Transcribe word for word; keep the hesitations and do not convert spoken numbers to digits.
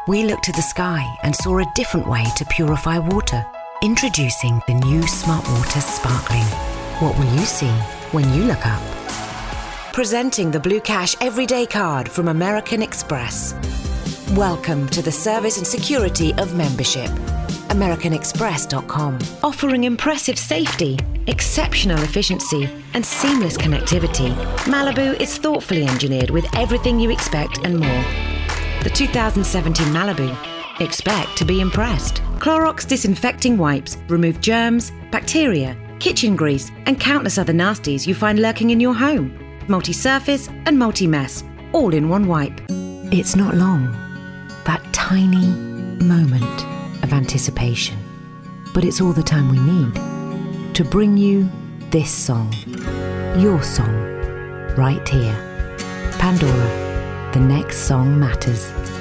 We looked to the sky and saw a different way to purify water. Introducing the new Smart Water Sparkling. What will you see when you look up? Presenting the Blue Cash Everyday Card from American Express. Welcome to the service and security of membership. American Express dot com. Offering impressive safety, exceptional efficiency, and seamless connectivity, Malibu is thoughtfully engineered with everything you expect and more. The two thousand seventeen Malibu. Expect to be impressed. Clorox disinfecting wipes remove germs, bacteria, kitchen grease, and countless other nasties you find lurking in your home. Multi-surface and multi-mess, all in one wipe. It's not long, that tiny moment of anticipation. But it's all the time we need to bring you this song, your song, right here. Pandora, the next song matters.